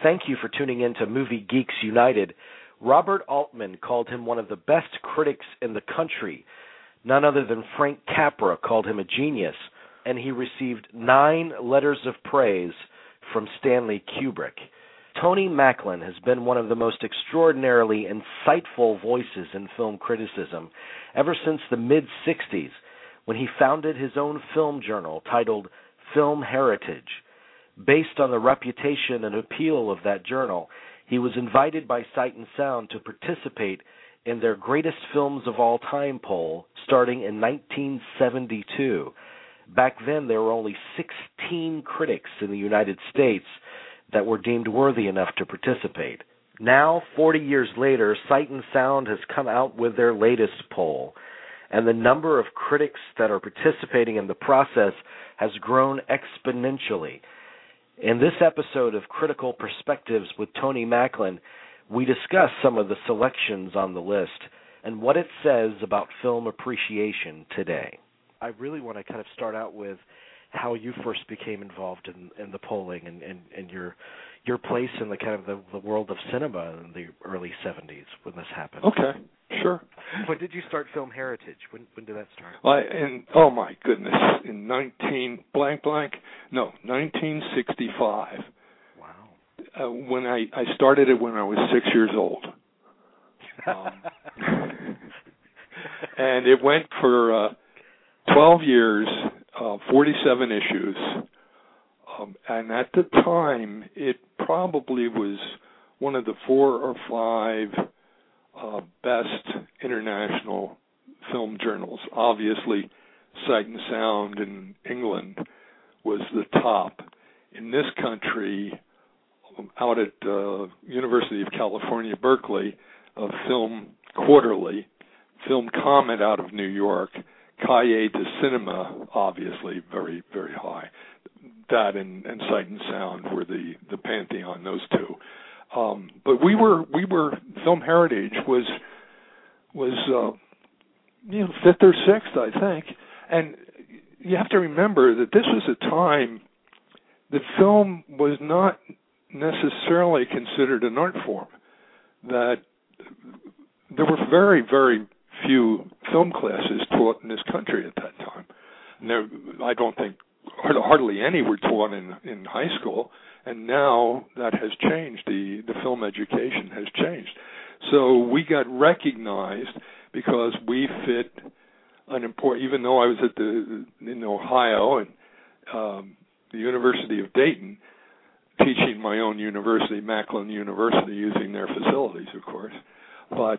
thank you for tuning in to Movie Geeks United. Robert Altman called him one of the best critics in the country. None other than Frank Capra called him a genius, and he received 9 letters of praise from Stanley Kubrick. Tony Macklin has been one of the most extraordinarily insightful voices in film criticism ever since the mid-'60s, when he founded his own film journal titled Film Heritage. Based on the reputation and appeal of that journal, he was invited by Sight and Sound to participate in their Greatest Films of All Time poll starting in 1972. Back then, there were only 16 critics in the United States that were deemed worthy enough to participate. Now, 40 years later, Sight and Sound has come out with their latest poll, and the number of critics that are participating in the process has grown exponentially. In this episode of Critical Perspectives with Tony Macklin, we discuss some of the selections on the list and what it says about film appreciation today. I really want to kind of start out with how you first became involved in the polling and your place in the kind of the world of cinema in the early 70s when this happened. Okay, sure. When did you start Film Heritage? When did that start? Oh my goodness, in 1965. Wow. When I started it when I was 6 years old. And it went for 12 years, 47 issues, and at the time, it probably was one of the 4 or 5 best international film journals. Obviously, Sight and Sound in England was the top. In this country, out at University of California, Berkeley, Film Quarterly, Film Comment out of New York, Cahiers de Cinema, obviously very, very high. That and Sight and Sound were the pantheon, those two. But we were Film Heritage was 5th or 6th, I think. And you have to remember that this was a time that film was not necessarily considered an art form. That there were very, very few film classes taught in this country at that time. Now, I don't think hardly any were taught in high school, and now that has changed. The film education has changed. So we got recognized because we fit an important, even though I was in Ohio and the University of Dayton, teaching my own university, Macklin University, using their facilities, of course. But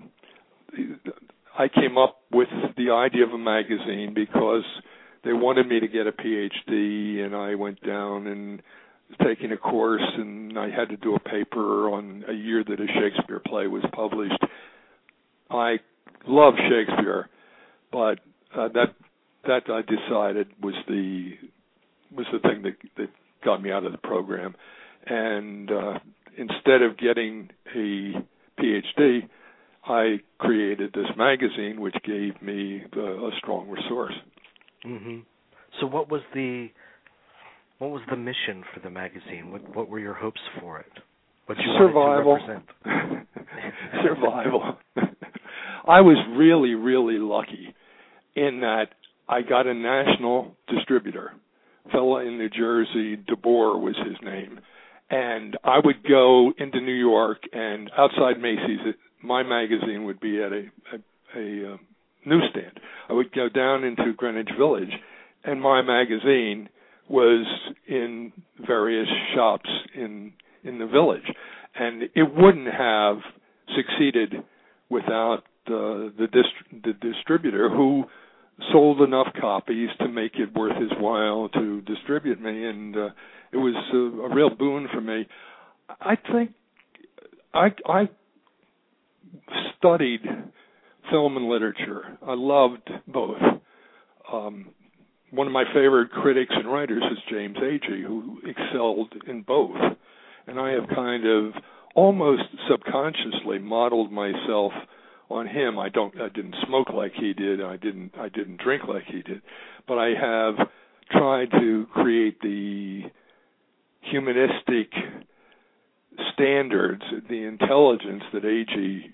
I came up with the idea of a magazine because they wanted me to get a PhD, and I went down and was taking a course, and I had to do a paper on a year that a Shakespeare play was published. I love Shakespeare, but that I decided was the thing that got me out of the program. And instead of getting a PhD, I created this magazine, which gave me a strong resource. Mm-hmm. So what was the mission for the magazine? What were your hopes for it? What you Survival. wanted to represent? Survival. I was really, really lucky in that I got a national distributor, a fellow in New Jersey, DeBoer was his name, and I would go into New York, and outside Macy's, my magazine would be at a newsstand. I would go down into Greenwich Village, and my magazine was in various shops in the village. And it wouldn't have succeeded without the distributor who sold enough copies to make it worth his while to distribute me, and it was a real boon for me. I think I studied film and literature. I loved both. One of my favorite critics and writers is James Agee, who excelled in both. And I have kind of almost subconsciously modeled myself on him. I didn't smoke like he did. I didn't drink like he did. But I have tried to create the humanistic standards, the intelligence that A.G.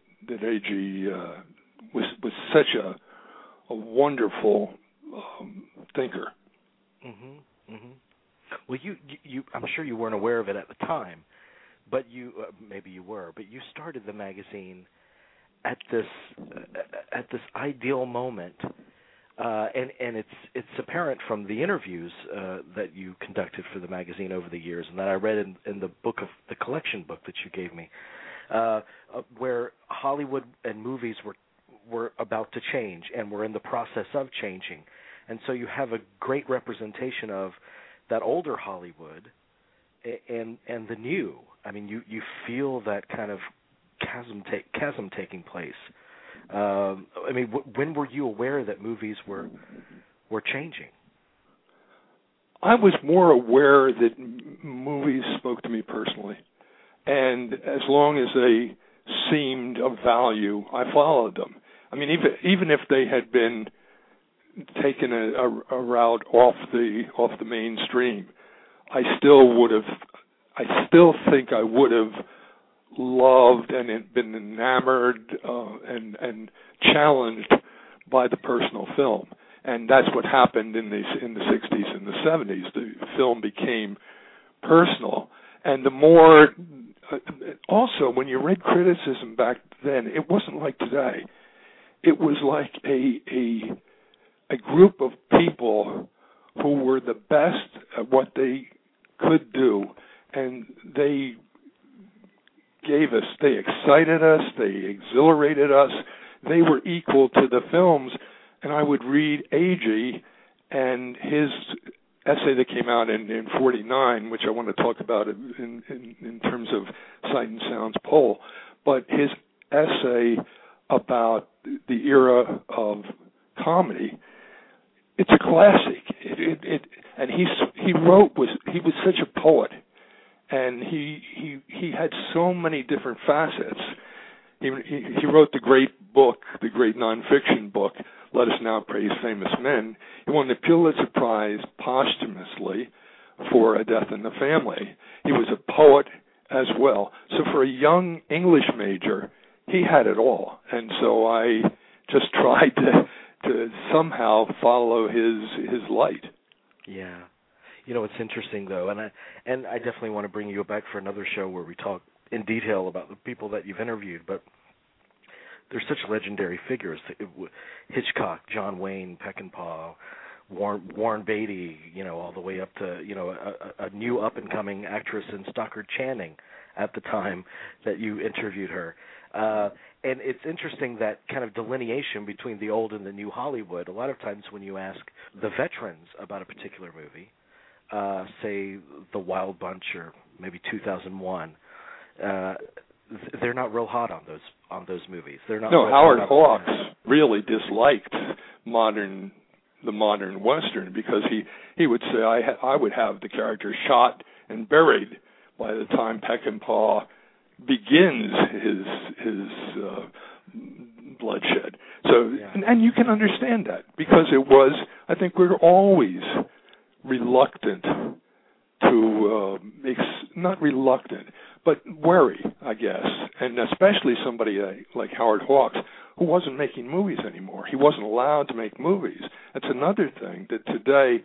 was such a wonderful thinker. Mm-hmm. Mm-hmm. Well, you I'm sure you weren't aware of it at the time, but you maybe you were, but you started the magazine at this ideal moment, and it's apparent from the interviews that you conducted for the magazine over the years, and that I read in the collection book that you gave me, where Hollywood and movies were about to change and were in the process of changing, and so you have a great representation of that older Hollywood and the new. I mean, you feel that kind of chasm taking place. I mean, when were you aware that movies were changing? I was more aware that movies spoke to me personally, and as long as they seemed of value, I followed them. I mean, even if they had been taken a route off the mainstream, I still think I would have loved and been enamored and challenged by the personal film, and that's what happened in the 60s and the 70s. The film became personal, and the more also when you read criticism back then, it wasn't like today. It was like a group of people who were the best at what they could do, and they excited us, they exhilarated us, they were equal to the films. And I would read A.G. and his essay that came out in 49, which I want to talk about in terms of Sight and Sound's poll, but his essay about the era of comedy, it's a classic. And he was such a poet, and he had so many different facets. He wrote the great nonfiction book, Let Us Now Praise Famous Men. He won the Pulitzer Prize posthumously for A Death in the Family. He was a poet as well. So for a young English major, he had it all. And so I just tried to somehow follow his light. Yeah. You know, it's interesting, though, and I definitely want to bring you back for another show where we talk in detail about the people that you've interviewed, but they're such legendary figures. Hitchcock, John Wayne, Peckinpah, Warren Beatty, all the way up to, a new up-and-coming actress in Stockard Channing at the time that you interviewed her. And it's interesting that kind of delineation between the old and the new Hollywood. A lot of times when you ask the veterans about a particular movie, say The Wild Bunch or maybe 2001, they're not real hot on those movies. They're not. No, Howard Hawks really disliked the modern Western because he would say I would have the character shot and buried by the time Peckinpah begins his bloodshed. So and you can understand that because it was. I think we're always reluctant to not reluctant, but wary, I guess, and especially somebody like Howard Hawks, who wasn't making movies anymore. He wasn't allowed to make movies. That's another thing that today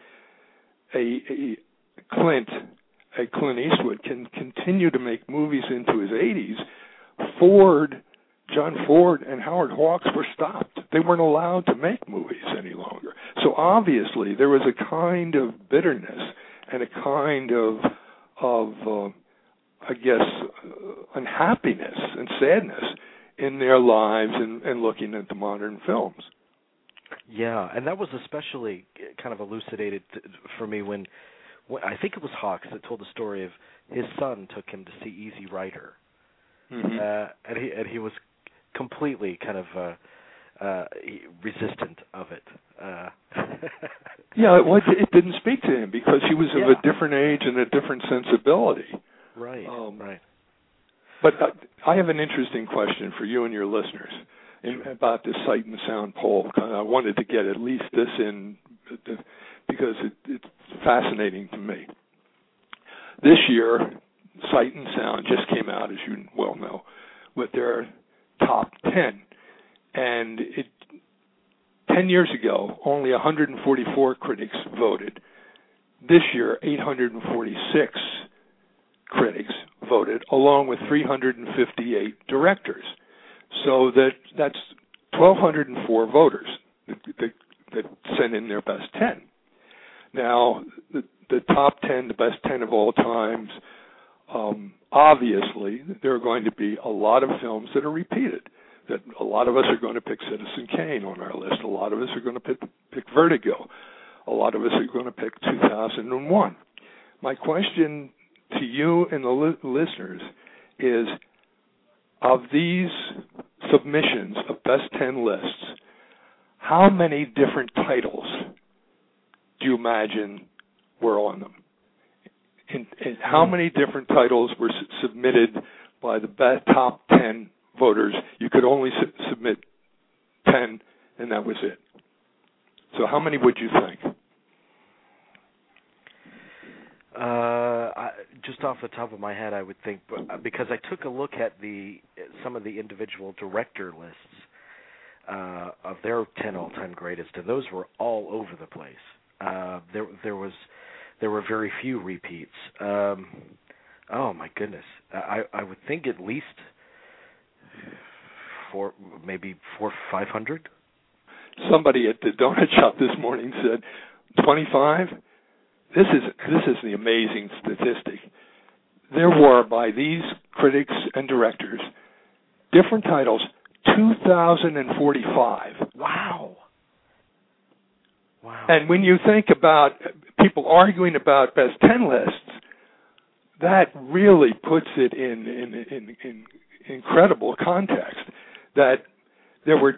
a Clint Eastwood can continue to make movies into his 80s. John Ford and Howard Hawks were stopped. They weren't allowed to make movies any longer. So obviously there was a kind of bitterness and a kind of I guess, unhappiness and sadness in their lives and looking at the modern films. Yeah, and that was especially kind of elucidated for me when I think it was Hawks that told the story of his son took him to see Easy Rider, and he was completely kind of resistant of it. Yeah, it didn't speak to him because he was of a different age and a different sensibility. Right, right. But I have an interesting question for you and your listeners about this Sight and Sound poll. I wanted to get at least this in because it's fascinating to me. This year, Sight and Sound just came out, as you well know, with their top 10. And 10 years ago, only 144 critics voted. This year, 846 critics voted, along with 358 directors. So that's 1,204 voters that sent in their best 10. Now, the top 10, the best 10 of all times, obviously, there are going to be a lot of films that are repeated. That a lot of us are going to pick Citizen Kane on our list. A lot of us are going to pick Vertigo. A lot of us are going to pick 2001. My question to you and the listeners is, of these submissions of best 10 lists, how many different titles do you imagine were on them? And how many different titles were submitted by the top 10 voters? You could only submit 10, and that was it. So how many would you think? Just off the top of my head, I would think, because I took a look at some of the individual director lists of their 10 all-time greatest, and those were all over the place. There were very few repeats. Oh my goodness! I would think at least maybe 500. Somebody at the donut shop this morning said 25. This is the amazing statistic. There were, by these critics and directors, different titles, 2,045. Wow. And when you think about people arguing about best 10 lists, that really puts it in incredible context. That there were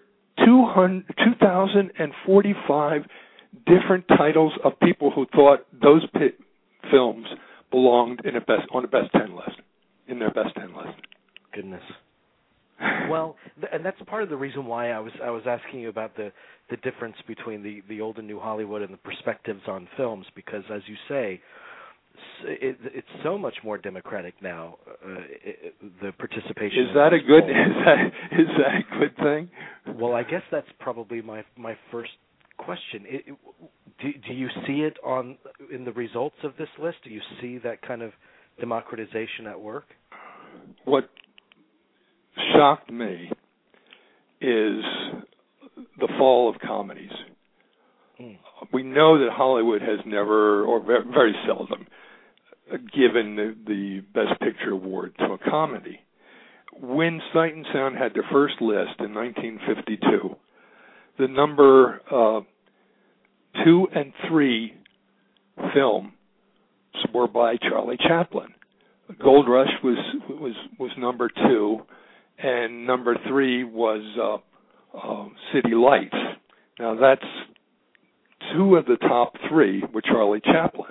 2,045 different titles of people who thought those films belonged on a best 10 list, in their best 10 list. Goodness. Well, and that's part of the reason why I was asking you about the difference between the old and new Hollywood and the perspectives on films, because, as you say, it's so much more democratic now. The participation. Is that a good thing? Well, I guess that's probably my first question. Do you see it in the results of this list? Do you see that kind of democratization at work? What shocked me is the fall of comedies. We know that Hollywood has never, or very seldom, given the Best Picture award to a comedy. When Sight and Sound had their first list in 1952, the number 2 and 3 film were by Charlie Chaplin. Gold Rush was number 2, and number 3 was City Lights. Now that's 2 of the top 3 were Charlie Chaplin.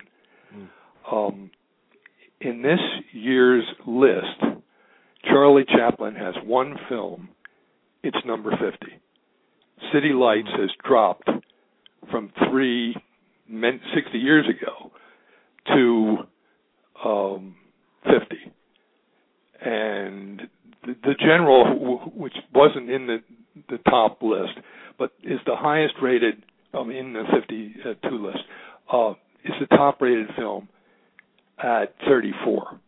In this year's list, Charlie Chaplin has one film. It's number 50. City Lights has dropped from 60 years ago to 50. And the General, which wasn't in the top list, but is the highest rated in the 52 list, is the top rated film at 34.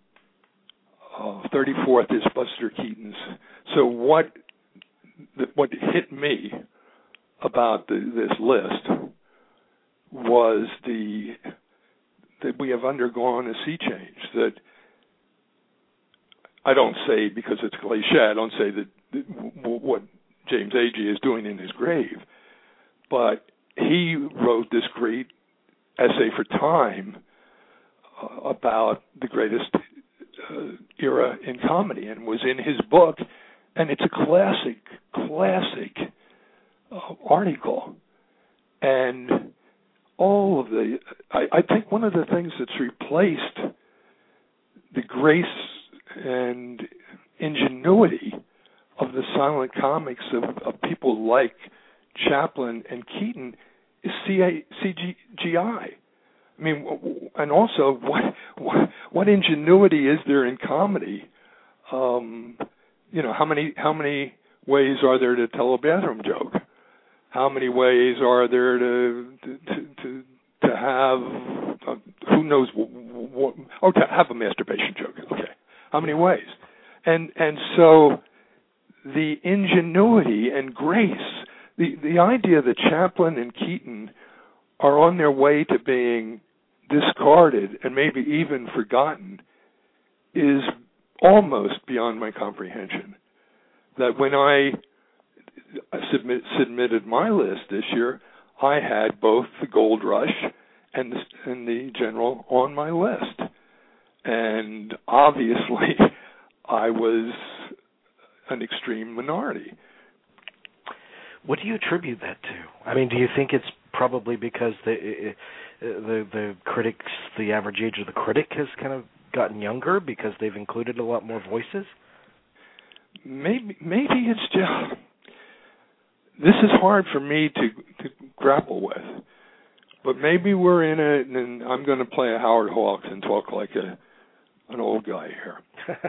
34th is Buster Keaton's. So what hit me about this list was that we have undergone a sea change. That I don't say because it's cliche. I don't say that what James Agee is doing in his grave, but he wrote this great essay for Time about the greatest era in comedy, and was in his book, and it's a classic article. And all of I think one of the things that's replaced the grace and ingenuity of the silent comics of people like Chaplin and Keaton is CGI. I mean, and also, what ingenuity is there in comedy? How many ways are there to tell a bathroom joke? How many ways are there to have who knows what? Oh, to have a masturbation joke. Okay, how many ways? And so the ingenuity and grace, the idea that Chaplin and Keaton are on their way to being discarded and maybe even forgotten is almost beyond my comprehension. That when I submitted my list this year, I had both the Gold Rush and the General on my list. And obviously, I was an extreme minority. What do you attribute that to? I mean, do you think it's probably because the critics, the average age of the critic has kind of gotten younger because they've included a lot more voices? Maybe it's just, this is hard for me to grapple with, but maybe we're in and I'm going to play a Howard Hawks and talk like an old guy here,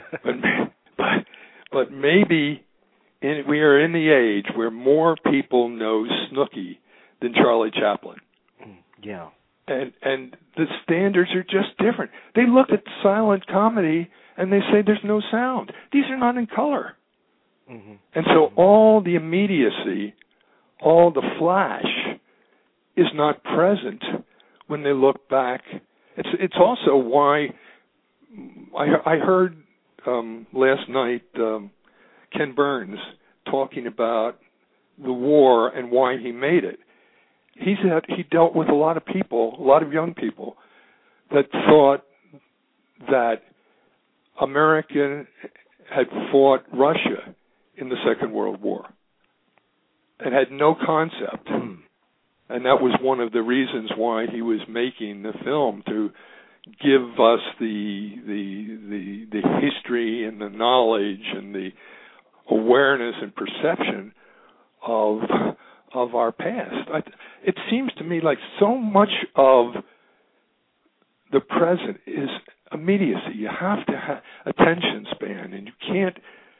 but maybe we are in the age where more people know Snooki than Charlie Chaplin. Yeah. And the standards are just different. They look at silent comedy and they say there's no sound. These are not in color. Mm-hmm. And so all the immediacy, all the flash is not present when they look back. It's also why I heard last night Ken Burns talking about the war and why he made it. He said he dealt with a lot of people, a lot of young people, that thought that America had fought Russia in the Second World War and had no concept. And that was one of the reasons why he was making the film, to give us the history and the knowledge and the awareness and perception of our past. It seems to me like so much of the present is immediacy. You have to have attention span, and you can't.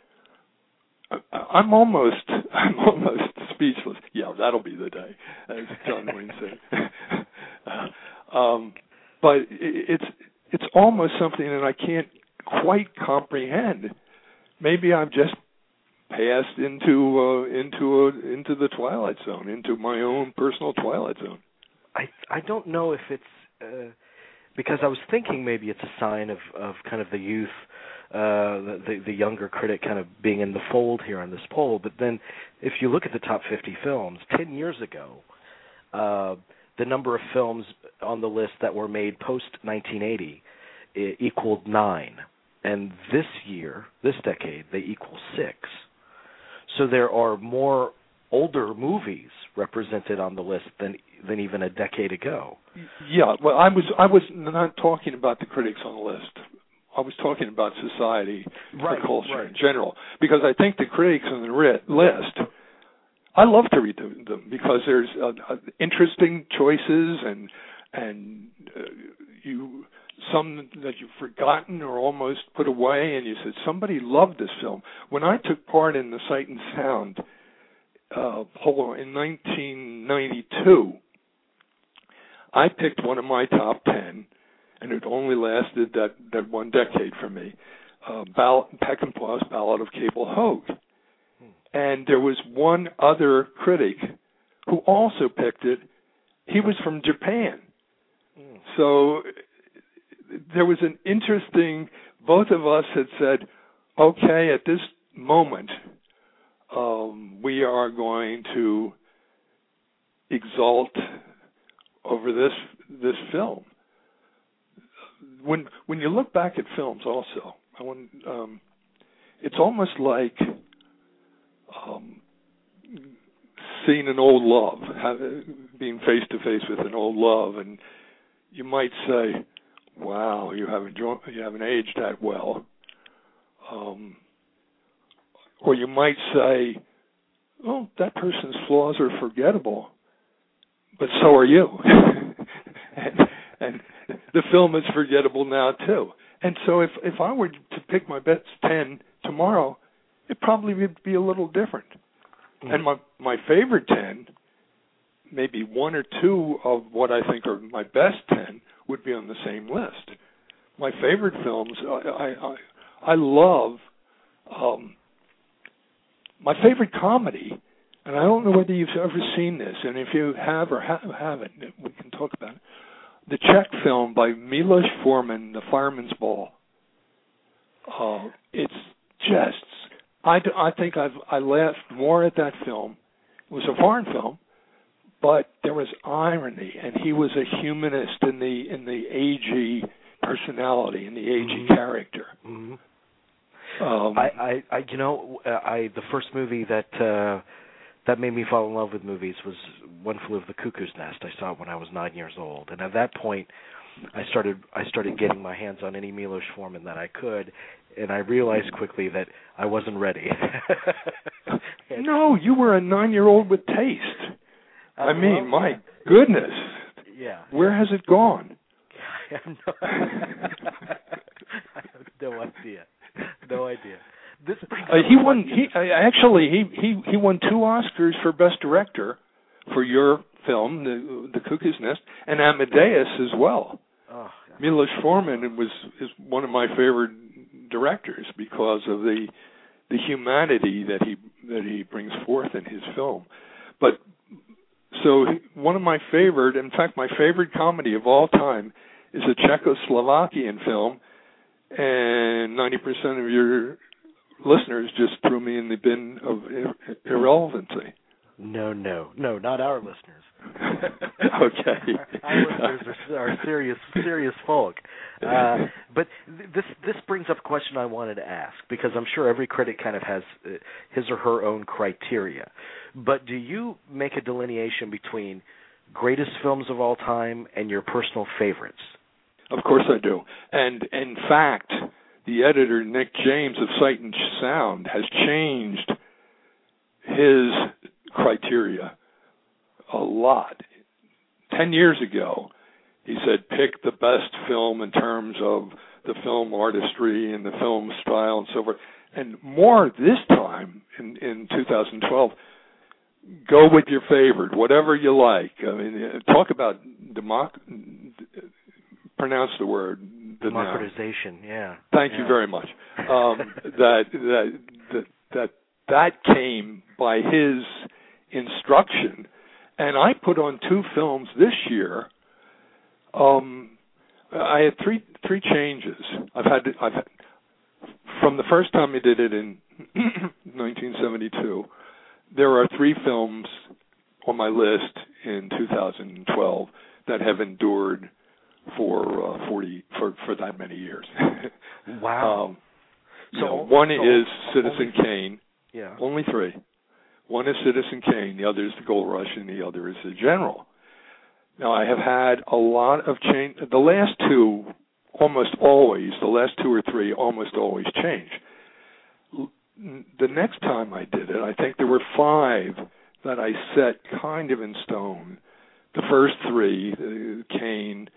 I'm almost speechless. Yeah, that'll be the day, as John Wayne said. But it's almost something that I can't quite comprehend. Maybe I've just passed into the Twilight Zone, into my own personal Twilight Zone. I don't know if it's because I was thinking maybe it's a sign of kind of the youth, the younger critic kind of being in the fold here on this poll. But then if you look at the top 50 films, 10 years ago, the number of films on the list that were made post-1980 equaled 9. And this year, this decade, they equal 6. So there are more older movies represented on the list than even a decade ago. Yeah, well, I was not talking about the critics on the list. I was talking about society, the culture in general, because I think the critics on the list, I love to read them because there's interesting choices and some that you've forgotten or almost put away, and you said, somebody loved this film. When I took part in the Sight and Sound poll in 1992, I picked one of my top 10, and it only lasted that one decade for me, Peckinpah's Ballad of Cable Hogue. And there was one other critic who also picked it. He was from Japan. So there was an interesting, both of us had said, okay, at this moment, we are going to exalt over this film. When you look back at films also, it's almost like seeing an old love, being face to face with an old love, and you might say, wow, you haven't aged that well. Or you might say, oh, that person's flaws are forgettable, but so are you. and the film is forgettable now too. And so if I were to pick my best 10 tomorrow, it probably would be a little different. Mm-hmm. And my favorite 10, maybe one or two of what I think are my best 10 would be on the same list. My favorite films, I love my favorite comedy, and I don't know whether you've ever seen this, and if you have or haven't, we can talk about it. The Czech film by Milos Forman, The Fireman's Ball. It's just, I think I laughed more at that film. It was a foreign film, but there was irony, and he was a humanist in the AG personality, in the AG character. Mm-hmm. The first movie that made me fall in love with movies was One Flew Over the Cuckoo's Nest. I saw it when I was 9 years old, and at that point, I started getting my hands on any Milos Forman that I could, and I realized quickly that I wasn't ready. No, you were a 9-year-old with taste. I mean, my goodness. Yeah. Where has it gone? I have no idea. No idea. He won 2 Oscars for Best Director for your film, The Cuckoo's Nest, and Amadeus as well. Oh, Milos Forman is one of my favorite directors because of the humanity that he brings forth in his film. But so one of my favorite, in fact, my favorite comedy of all time is a Czechoslovakian film, and 90% of your listeners just threw me in the bin of irrelevancy. No, not our listeners. Okay. Our listeners are serious folk. But this brings up a question I wanted to ask, because I'm sure every critic kind of has his or her own criteria. But do you make a delineation between greatest films of all time and your personal favorites? Of course I do. And in fact, the editor, Nick James of Sight and Sound, has changed his criteria a lot. 10 years ago, he said pick the best film in terms of the film artistry and the film style and so forth. And more this time, in 2012, go with your favorite, whatever you like. I mean, talk about pronounce the word. Democratization, yeah. Thank you very much. That came by his instruction, and I put on 2 films this year. I had three changes. I've had from the first time I did it in 1972. There are 3 films on my list in 2012 that have endured for that many years. Wow. One is Citizen Kane. Yeah. Only 3. One is Citizen Kane, the other is The Gold Rush, and the other is The General. Now, I have had a lot of change. The last 2, almost always, the last 2 or 3 almost always change. The next time I did it, I think there were 5 that I set kind of in stone. The first 3, Kane,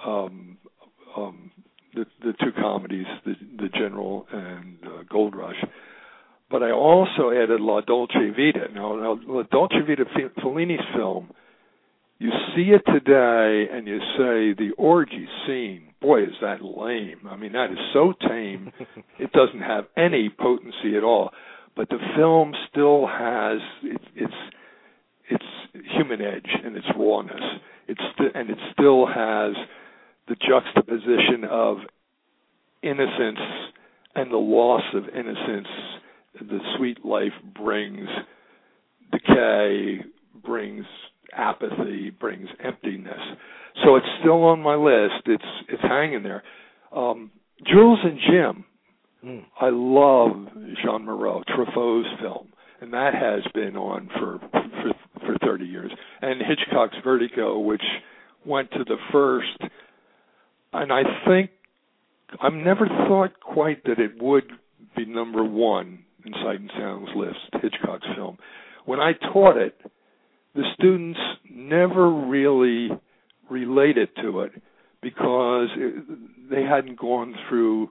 the 2 comedies, the General and Gold Rush. But I also added La Dolce Vita. Now La Dolce Vita, Fellini's film, you see it today and you say, the orgy scene, boy, is that lame. I mean, that is so tame. It doesn't have any potency at all. But the film still has its human edge and its rawness. And it still has the juxtaposition of innocence and the loss of innocence. The sweet life brings decay, brings apathy, brings emptiness. So it's still on my list. It's hanging there. Jules and Jim. I love Jean Moreau, Truffaut's film, and that has been on for 30 years. And Hitchcock's Vertigo, which went to the first, and I think I've never thought quite that it would be number 1 in Sight and Sound's list, Hitchcock's film. When I taught it, the students never really related to it because they hadn't gone through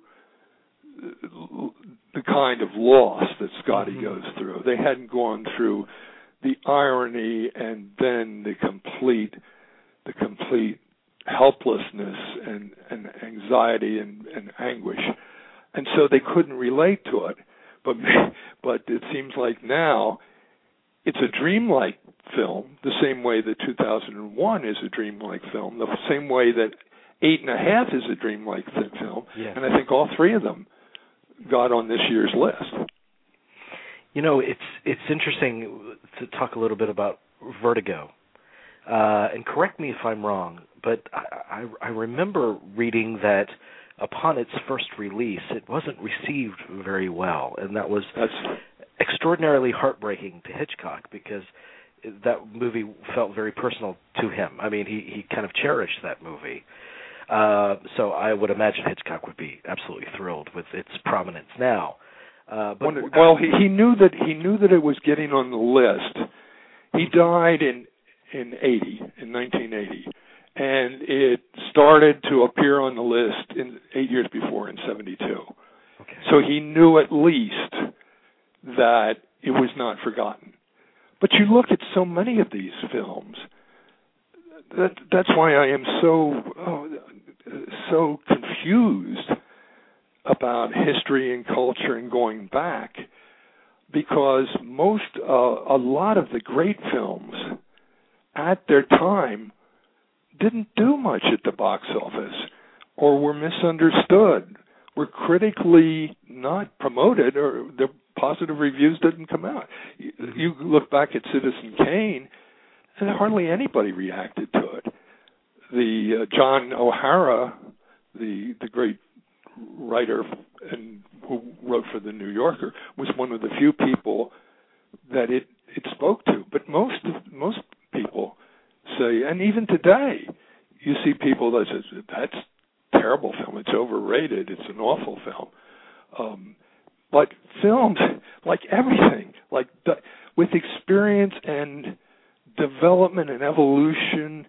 the kind of loss that Scotty goes through. They hadn't gone through the irony and then the complete helplessness and anxiety and anguish, and so they couldn't relate to it. But it seems like now it's a dreamlike film, the same way that 2001 is a dreamlike film, the same way that 8.5 is a dreamlike film, yes. And I think all three of them got on this year's list. You know, it's interesting to talk a little bit about Vertigo, and correct me if I'm wrong, but I remember reading that upon its first release, it wasn't received very well, and that's extraordinarily heartbreaking to Hitchcock because that movie felt very personal to him. I mean, he kind of cherished that movie. So I would imagine Hitchcock would be absolutely thrilled with its prominence now. He knew that it was getting on the list. He died in 1980, and it started to appear on the list 8 years before, in 1972. Okay. So he knew at least that it was not forgotten. But you look at so many of these films. That's why I am so confused about history and culture and going back, because a lot of the great films at their time didn't do much at the box office, or were misunderstood, were critically not promoted, or their positive reviews didn't come out. You look back at Citizen Kane, and hardly anybody reacted to it. The John O'Hara, the great writer and who wrote for the New Yorker, was one of the few people that it spoke to. But most people say, and even today, you see people that say, that's a terrible film, it's overrated, it's an awful film. But films, like everything, with experience and development and evolution,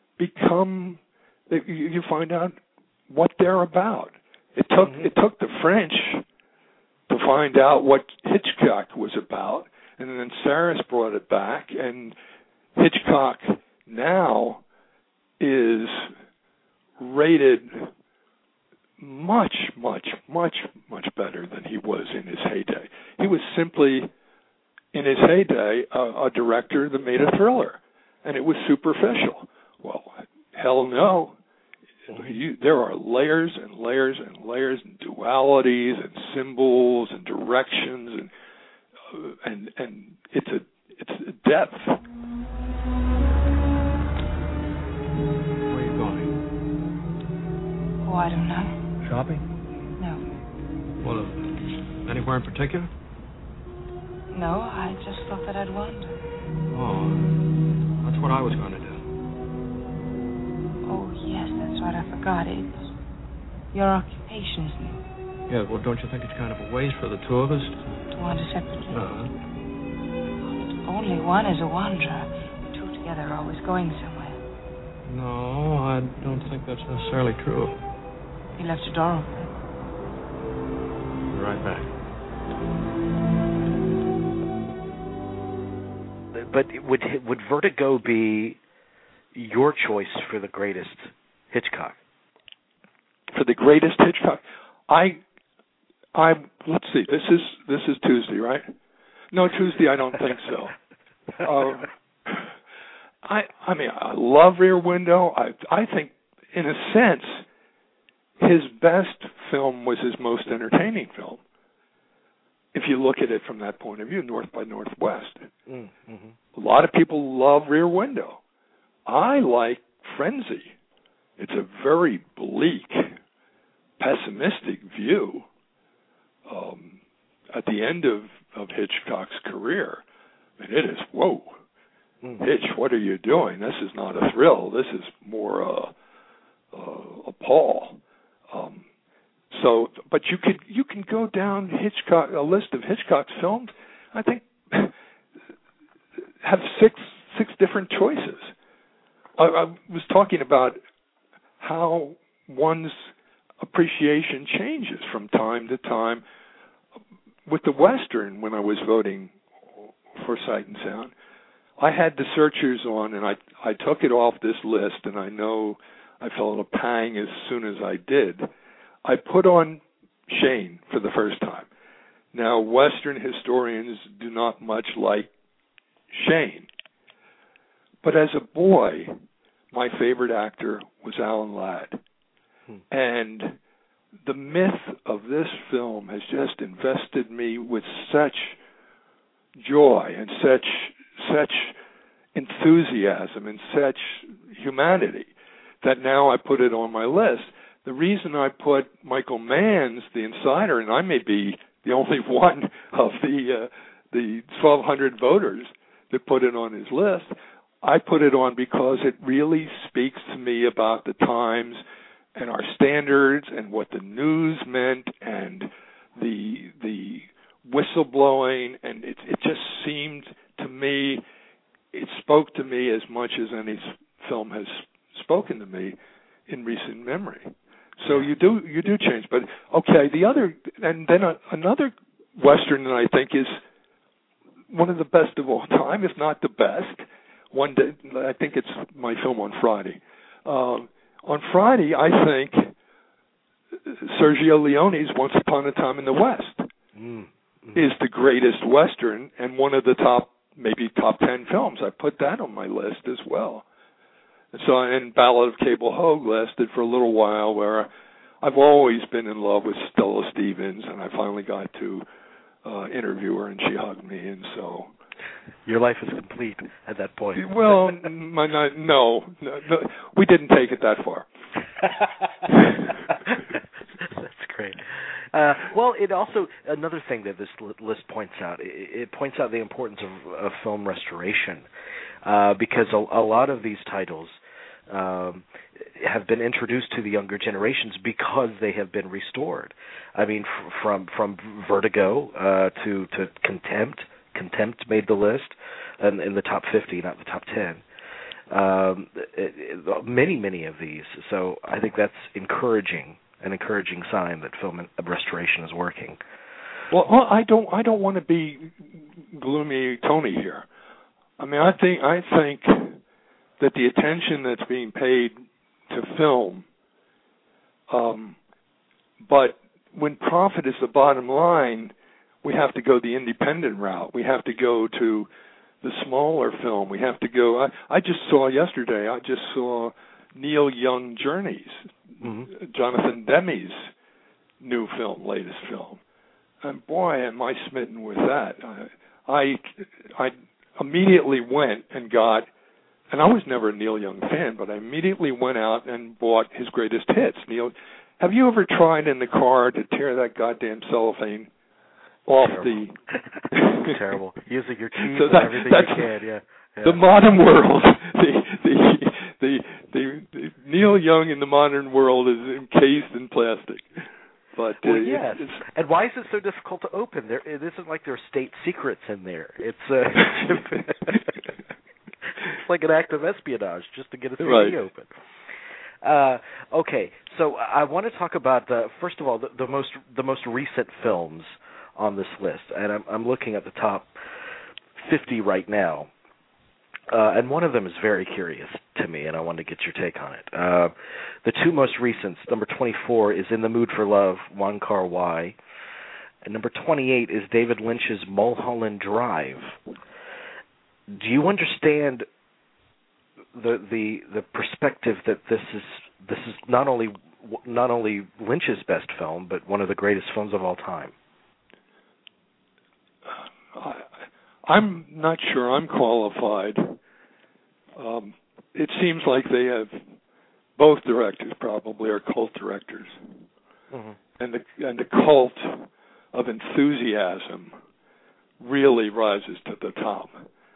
you find out what they're about. It took the French to find out what Hitchcock was about, and then Saris brought it back, and Hitchcock now is rated much, much, much, much better than he was in his heyday. He was simply, in his heyday, a director that made a thriller, and it was superficial. Well, hell no. There are layers and layers and layers and dualities and symbols and directions and it's a depth. Where are you going? Oh, I don't know. Shopping? No. Well, anywhere in particular? No, I just thought that I'd wander. Oh, that's what I was going to do. Oh, yes, that's right. I forgot. It's your occupation, isn't it? Yeah, well, don't you think it's kind of a waste for the two of us To wander separately? Uh-huh. Only one is a wanderer. Two together are always going somewhere. No, I don't think that's necessarily true. You left the door open. Be right back. But would Vertigo be your choice for the greatest Hitchcock? For the greatest Hitchcock, I let's see. This is Tuesday, right? No, Tuesday. I don't think so. I mean, I love Rear Window. I think, in a sense, his best film was his most entertaining film. If you look at it from that point of view, North by Northwest. Mm-hmm. A lot of people love Rear Window. I like Frenzy. It's a very bleak, pessimistic view at the end of Hitchcock's career. And it is, whoa, Hitch, what are you doing? This is not a thrill. This is more a pall. But you can go down a list of Hitchcock's films. I think have six different choices. I was talking about how one's appreciation changes from time to time. With the Western, when I was voting for Sight and Sound, I had the searchers on, and I took it off this list, and I know I felt a pang as soon as I did. I put on Shane for the first time. Now, Western historians do not much like Shane. But as a boy, my favorite actor was Alan Ladd. And the myth of this film has just invested me with such joy and such enthusiasm and such humanity that now I put it on my list. The reason I put Michael Mann's The Insider, and I may be the only one of the 1,200 voters that put it on his list, I put it on because it really speaks to me about the times and our standards and what the news meant and the whistleblowing, and it just seemed to me, it spoke to me as much as any film has spoken to me in recent memory. So you do change, but okay. The other, and then another Western that I think is one of the best of all time, if not the best. One day, I think it's my film on Friday. On Friday, I think Sergio Leone's Once Upon a Time in the West is the greatest Western and one of the top 10 films. I put that on my list as well. So, and Ballad of Cable Hogue lasted for a little while, where I've always been in love with Stella Stevens, and I finally got to interview her, and she hugged me, and so. Your life is complete at that point. Well, no, we didn't take it that far. That's great. Well, it also, another thing that this list points out, it points out the importance of film restoration, because a lot of these titles have been introduced to the younger generations because they have been restored. I mean, from Vertigo to Contempt. Contempt made the list, and in the top 50, not the top 10. Many of these. So I think that's encouraging, an encouraging sign that film restoration is working. Well, I don't want to be gloomy Tony here. I mean, I think that the attention that's being paid to film, but when profit is the bottom line, we have to go the independent route. We have to go to the smaller film. We have to go. I just saw yesterday. Neil Young Journeys, Jonathan Demme's new film, latest film, and boy, am I smitten with that. I immediately went and got, and I was never a Neil Young fan, but I immediately went out and bought his greatest hits. Neil, have you ever tried in the car to tear that goddamn cellophane off the terrible using your teeth and everything you can? Yeah. The modern world, the Neil Young in the modern world is encased in plastic. But yes. And why is it so difficult to open? It isn't like there are state secrets in there. It's it's like an act of espionage just to get a CD open. Okay, so I want to talk about first of all the most recent films on this list, and I'm looking at the top 50 right now, and one of them is very curious to me, and I wanted to get your take on it. The two most recent, number 24 is In the Mood for Love, Wong Kar-wai, and number 28 is David Lynch's Mulholland Drive. Do you understand the perspective that this is not only Lynch's best film, but one of the greatest films of all time? I'm not sure I'm qualified. It seems like they have, both directors probably are cult directors, and the cult of enthusiasm really rises to the top.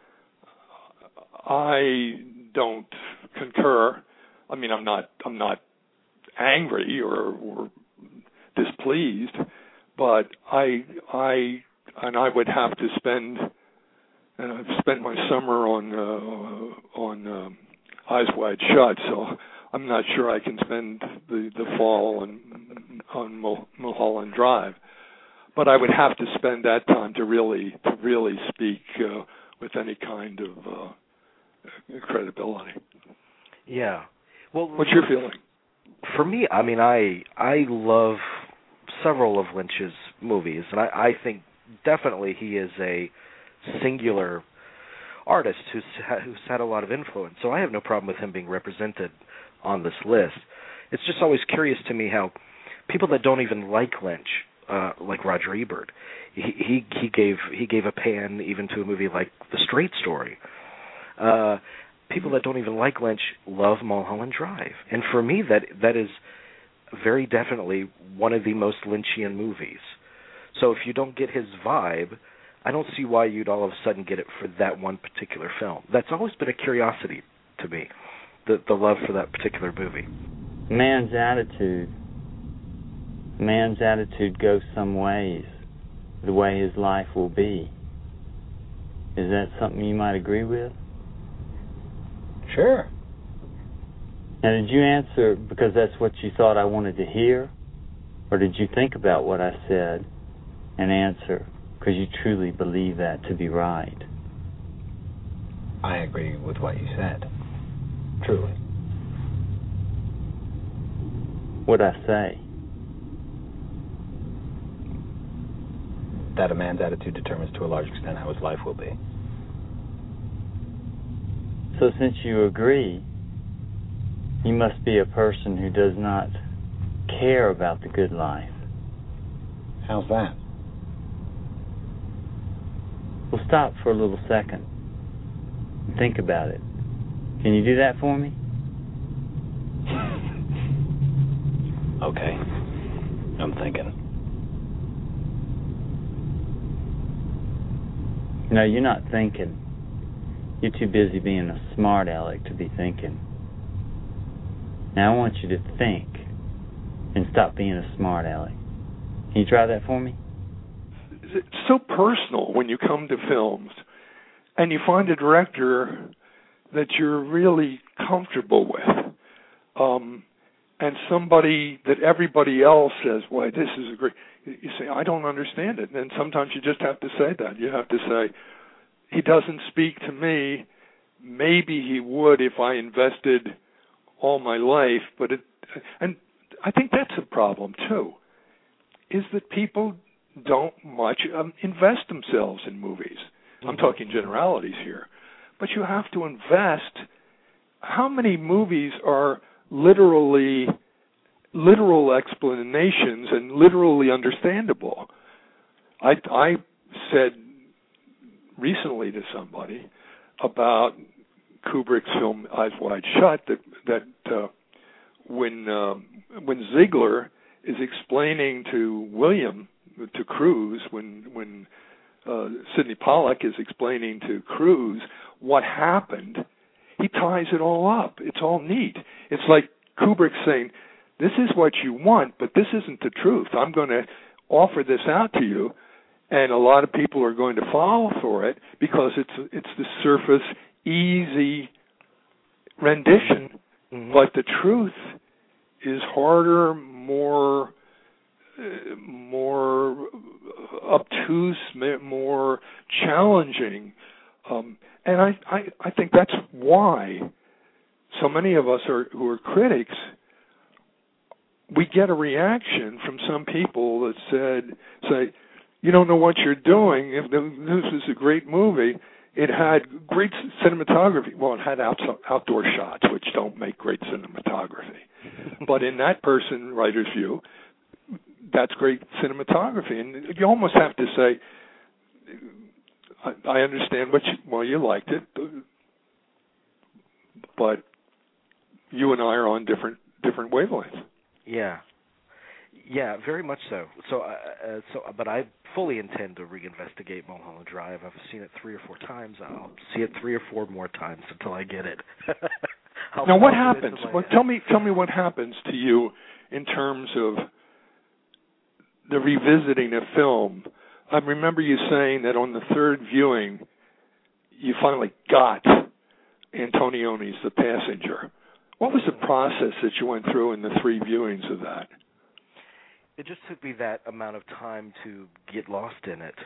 I don't concur. I mean, I'm not angry or displeased, but I would have to spend, and I've spent my summer on Eyes Wide Shut, so I'm not sure I can spend the fall on Mulholland Drive, but I would have to spend that time to really speak with any kind of credibility. Yeah. Well, what's your feeling? For me, I mean, I love several of Lynch's movies, and I think definitely he is a singular artist who's had a lot of influence. So I have no problem with him being represented on this list. It's just always curious to me how people that don't even like Lynch, like Roger Ebert, he gave a pan even to a movie like The Straight Story. People that don't even like Lynch love Mulholland Drive, and for me that is very definitely one of the most Lynchian movies. So if you don't get his vibe, I don't see why you'd all of a sudden get it for that one particular film. That's always been a curiosity to me, the love for that particular movie. Man's attitude goes some ways, the way his life will be. Is that something you might agree with? Sure. Now, did you answer because that's what you thought I wanted to hear? Or did you think about what I said and answer because you truly believe that to be right? I agree with what you said. Truly. What'd I say? That a man's attitude determines to a large extent how his life will be. So since you agree, you must be a person who does not care about the good life. How's that? Well, stop for a little second and think about it. Can you do that for me? Okay. I'm thinking. No, you're not thinking. You're too busy being a smart aleck to be thinking. Now I want you to think and stop being a smart aleck. Can you try that for me? It's so personal when you come to films and you find a director that you're really comfortable with, and somebody that everybody else says, "Why, this is a great." You say, "I don't understand it," and sometimes you just have to say that. You have to say, "He doesn't speak to me. Maybe he would if I invested all my life," and I think that's a problem too, is that people don't much invest themselves in movies. I'm talking generalities here, but you have to invest. How many movies are literal explanations and literally understandable? I said recently to somebody about Kubrick's film Eyes Wide Shut that when Ziegler is explaining to Cruise, when Sidney Pollack is explaining to Cruise what happened, he ties it all up. It's all neat. It's like Kubrick saying, "This is what you want, but this isn't the truth. I'm going to offer this out to you, and a lot of people are going to fall for it because it's the surface, easy rendition. Mm-hmm. But the truth is harder, more obtuse, more challenging, and I think that's why so many of us who are critics, we get a reaction from some people that say, "You don't know what you're doing. If this is a great movie, it had great cinematography." Well, it had outdoor shots, which don't make great cinematography. But in that writer's view, that's great cinematography. And you almost have to say, I understand you liked it, but you and I are on different wavelengths. Yeah, very much so. But I fully intend to reinvestigate Mulholland Drive. I've seen it 3 or 4 times. I'll see it 3 or 4 more times until I get it. Now, what happens? Well, tell me what happens to you in terms of the revisiting a film. I remember you saying that on the 3rd viewing, you finally got Antonioni's The Passenger. What was the process that you went through in the 3 viewings of that? It just took me that amount of time to get lost in it.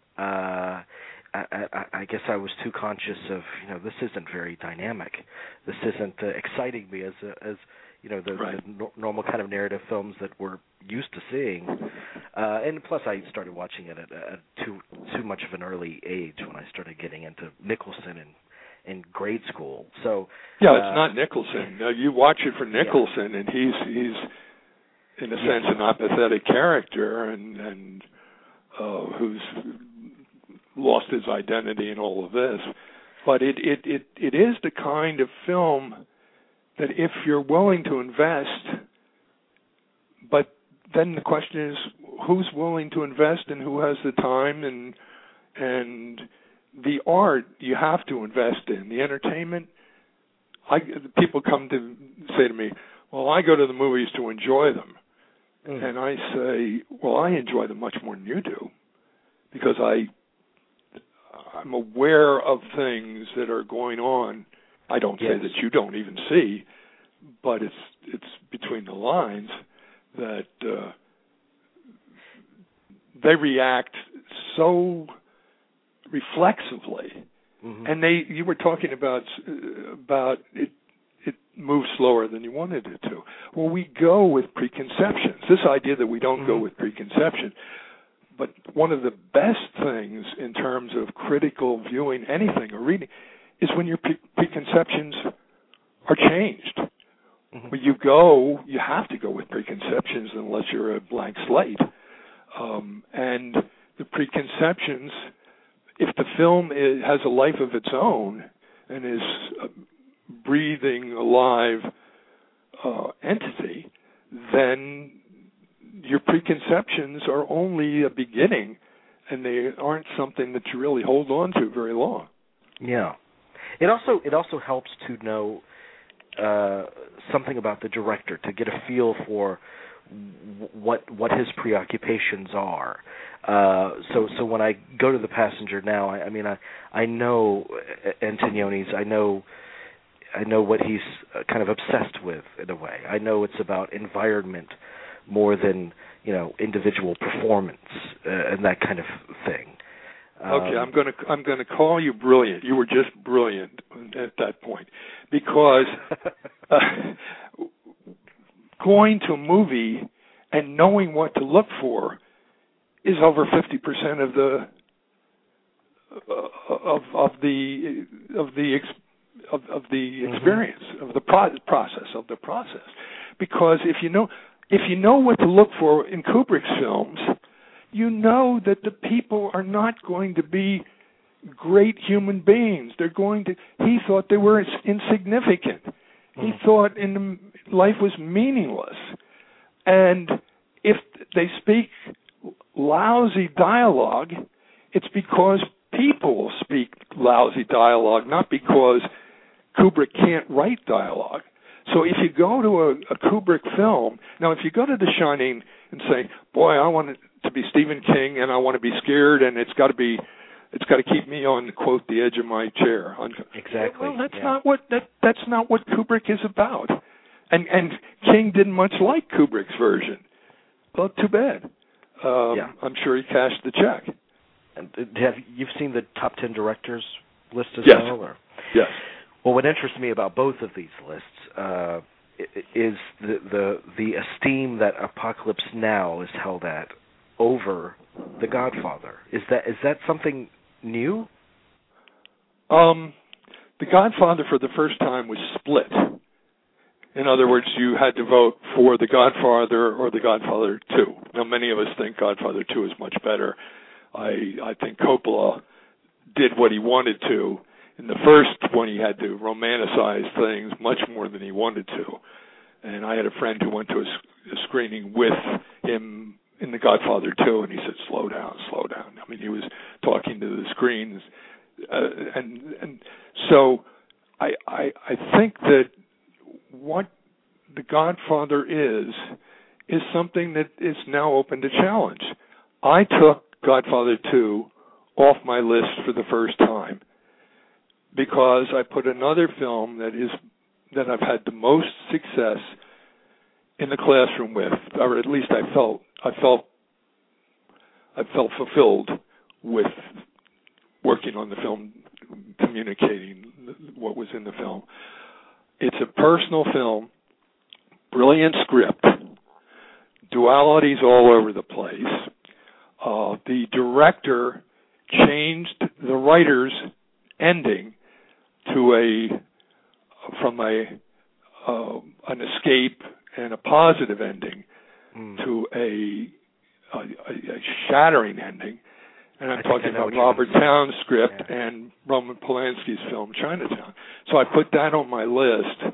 I guess I was too conscious of, this isn't very dynamic. This isn't exciting me as the normal kind of narrative films that we're used to seeing. And plus, I started watching it at too much of an early age when I started getting into Nicholson in grade school. So yeah, it's not Nicholson. You watch it for Nicholson, and he's in a sense an apathetic character, and who's lost his identity in all of this. But it is the kind of film that if you're willing to invest, but then the question is who's willing to invest and who has the time, and the art you have to invest in. The entertainment, people come to say to me, well, I go to the movies to enjoy them. Mm. And I say, well, I enjoy them much more than you do, because I'm aware of things that are going on. I don't say that you don't even see, but it's between the lines that they react so reflexively. Mm-hmm. And you were talking about it moves slower than you wanted it to. Well, we go with preconceptions. This idea that we don't go with preconception. But one of the best things in terms of critical viewing anything or reading is when your preconceptions are changed. Mm-hmm. When you have to go with preconceptions unless you're a blank slate. And the preconceptions, if the film has a life of its own and is a breathing, alive entity, then your preconceptions are only a beginning, and they aren't something that you really hold on to very long. Yeah. It also helps to know something about the director, to get a feel for what his preoccupations are. So when I go to The Passenger now, I know Antonioni's. I know what he's kind of obsessed with in a way. I know it's about environment more than individual performance and that kind of thing. Okay, I'm going to call you brilliant. You were just brilliant at that point, because going to a movie and knowing what to look for is over 50% of the experience of the process. Because if you know what to look for in Kubrick's films, you know that the people are not going to be great human beings. He thought they were insignificant. He thought life was meaningless. And if they speak lousy dialogue, it's because people speak lousy dialogue, not because Kubrick can't write dialogue. So if you go to a Kubrick film, now if you go to The Shining and say, boy, I want it to be Stephen King and I want to be scared and it's got to keep me on, quote, the edge of my chair. Exactly. Well, that's not what Kubrick is about. And King didn't much like Kubrick's version. Well, too bad. I'm sure he cashed the check. And you've seen the top 10 directors list as well? Or? Yes. Well, what interests me about both of these lists is the esteem that Apocalypse Now is held at over The Godfather. Is that something new? The Godfather for the first time was split. In other words, you had to vote for The Godfather or The Godfather 2. Now, many of us think Godfather 2 is much better. I think Coppola did what he wanted to. In the first one, he had to romanticize things much more than he wanted to. And I had a friend who went to a screening with him in The Godfather 2, and he said, slow down. I mean, he was talking to the screens. And so I think that what The Godfather is something that is now open to challenge. I took Godfather 2 off my list for the first time because I put another film that is that I've had the most success in the classroom with, or at least I felt fulfilled with working on the film, communicating what was in the film. It's a personal film, brilliant script, dualities all over the place. The director changed the writer's ending from an escape and a positive ending to a shattering ending. And I'm talking about Robert Towne's script and Roman Polanski's film Chinatown. So I put that on my list.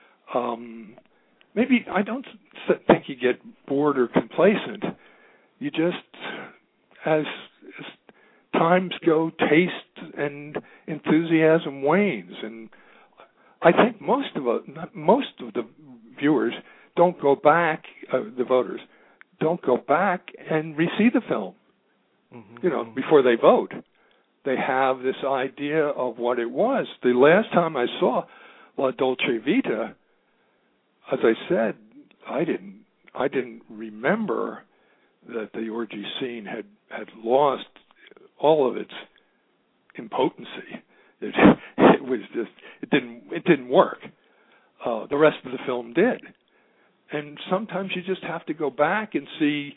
Maybe I don't think you get bored or complacent. You just, as times go, taste and enthusiasm wanes. And I think most of the viewers don't go back, the voters, don't go back and re-see the film. Before they vote. They have this idea of what it was. The last time I saw La Dolce Vita, as I said, I didn't remember that the orgy scene had lost all of its impotency. It was just it didn't work. The rest of the film did, and sometimes you just have to go back and see.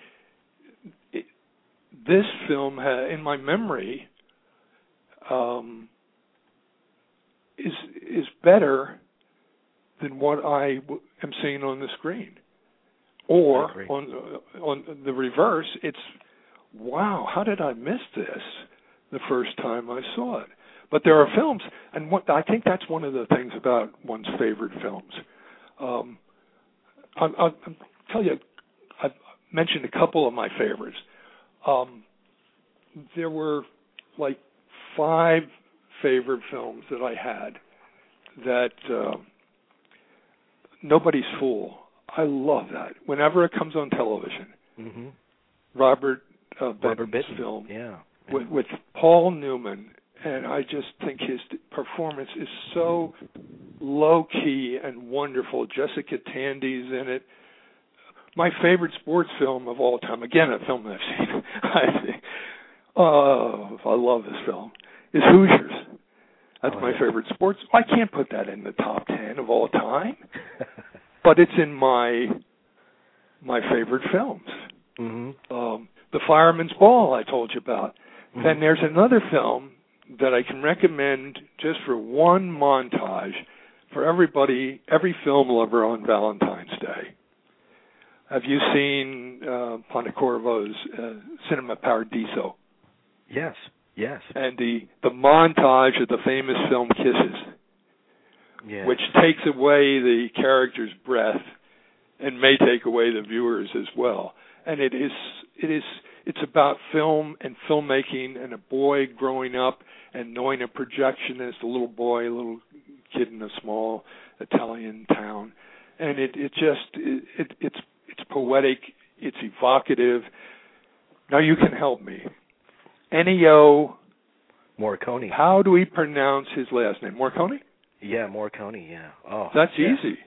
This film, in my memory, is better than what I am seeing on the screen. Or on the reverse, it's, wow, how did I miss this the first time I saw it? But there are films, and I think that's one of the things about one's favorite films. I'll tell you, I've mentioned a couple of my favorites. There were like 5 favorite films that I had that Nobody's Fool. I love that. Whenever it comes on television, Robert Benton's film with Paul Newman, and I just think his performance is so low-key and wonderful. Jessica Tandy's in it. My favorite sports film of all time, again, a film that I've seen, I love this film, is Hoosiers. That's my favorite sports. I can't put that in the top 10 of all time, but it's in my favorite films. The Fireman's Ball I told you about. Then there's another film that I can recommend just for one montage for everybody, every film lover on Valentine's Day. Have you seen Pontecorvo's Cinema Paradiso? Yes. And the montage of the famous film Kisses, which takes away the character's breath and may take away the viewers as well. And it's about film and filmmaking and a boy growing up and knowing a projectionist, a little kid in a small Italian town, and it's poetic, it's evocative. Now you can help me. Ennio Morricone. How do we pronounce his last name? Morricone? Yeah, Morricone, yeah. Oh, That's easy.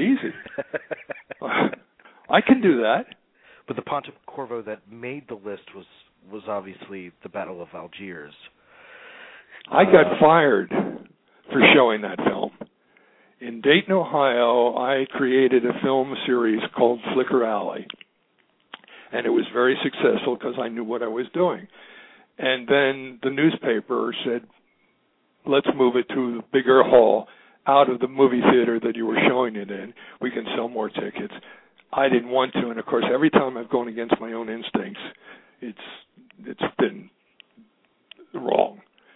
I can do that. But the Pontecorvo that made the list was obviously the Battle of Algiers. I got fired for showing that film. In Dayton, Ohio, I created a film series called Flicker Alley. And it was very successful because I knew what I was doing. And then the newspaper said, let's move it to the bigger hall out of the movie theater that you were showing it in. We can sell more tickets. I didn't want to, and of course, every time I've gone against my own instincts, it's been wrong.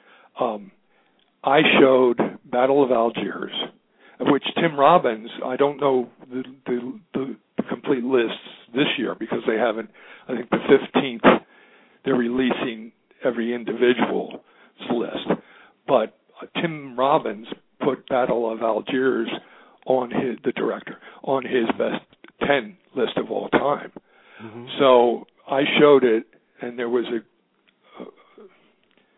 I showed Battle of Algiers, of which Tim Robbins, I don't know the complete lists this year because they haven't, I think the 15th, they're releasing every individual's list. But Tim Robbins put Battle of Algiers on the director, on his best 10 list of all time. So I showed it, and there was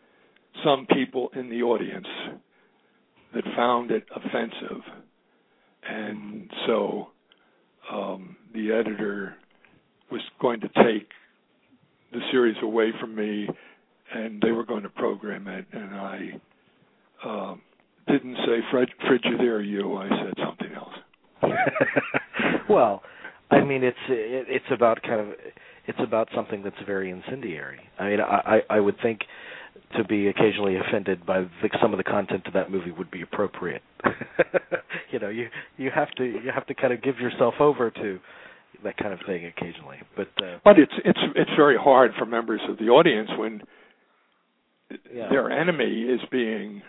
some people in the audience that found it offensive And so the editor was going to take the series away from me, and they were going to program it, and I didn't say Frigidaire you, I said something else. Well, I mean, it's about something that's very incendiary. I mean, I would think to be occasionally offended by some of the content of that movie would be appropriate. You know, you have to kind of give yourself over to that kind of thing occasionally. But it's very hard for members of the audience when their enemy is being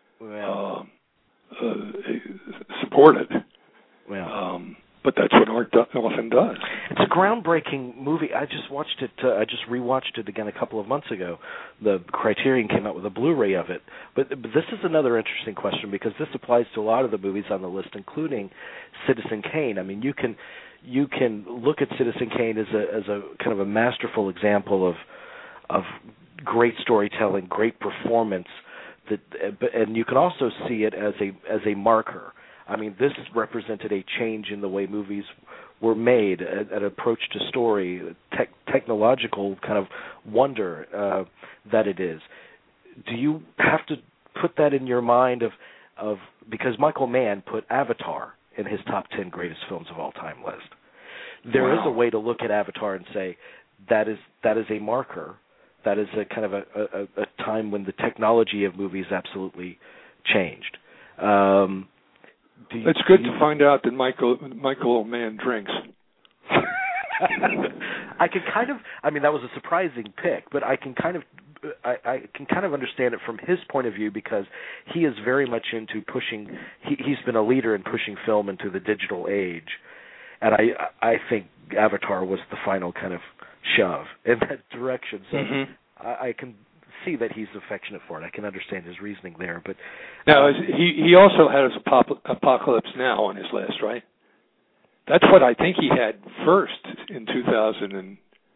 supported. Well. But that's what art often does. It's a groundbreaking movie. I just watched it. I just rewatched it again a couple of months ago. The Criterion came out with a Blu-ray of it. But this is another interesting question because this applies to a lot of the movies on the list, including Citizen Kane. I mean, you can look at Citizen Kane as a kind of a masterful example of great storytelling, great performance. And you can also see it as a marker. I mean, this represented a change in the way movies were made, an approach to story, technological kind of wonder that it is. Do you have to put that in your mind of because Michael Mann put Avatar in his top 10 greatest films of all time list? There is a way to look at Avatar and say that is a marker. That is a kind of a time when the technology of movies absolutely changed. It's good to find out that Michael Mann drinks. I can kind of. I mean, that was a surprising pick, but I can kind of understand it from his point of view because he is very much into pushing. He's been a leader in pushing film into the digital age, and I think Avatar was the final kind of shove in that direction. So I can see that he's affectionate for it. I can understand his reasoning there, but now he also has Apocalypse Now on his list, right? That's what I think he had first in 2002.